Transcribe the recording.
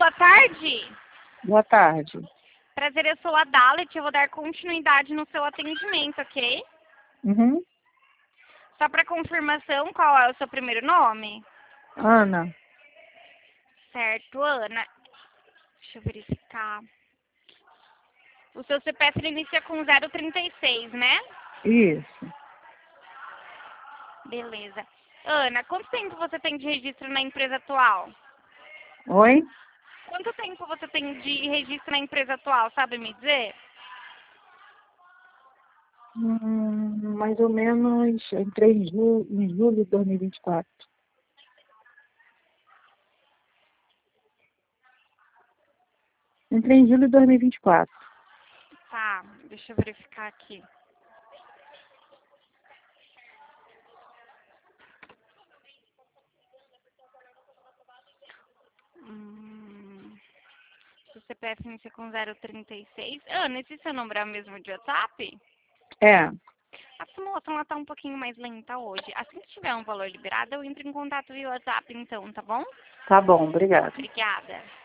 boa tarde. Boa tarde. Prazer, eu sou a Dalet, eu vou dar continuidade no seu atendimento, ok? Uhum. Só para confirmação, qual é o seu primeiro nome? Ana. Certo, Ana. Deixa eu verificar. O seu CPF ele inicia com 036, né? Isso. Beleza. Ana, quanto tempo você tem de registro na empresa atual? Oi? Quanto tempo você tem de registro na empresa atual, sabe me dizer? Mais ou menos entrei em julho de 2024. Entrei em julho de 2024. Tá, deixa eu verificar aqui. O CPF inicia com 036. Ana, esse seu número é o mesmo de WhatsApp? É, A simulação ela tá um pouquinho mais lenta hoje. Assim que tiver um valor liberado, eu entro em contato via WhatsApp então, tá bom? tá bom, obrigada. Obrigada.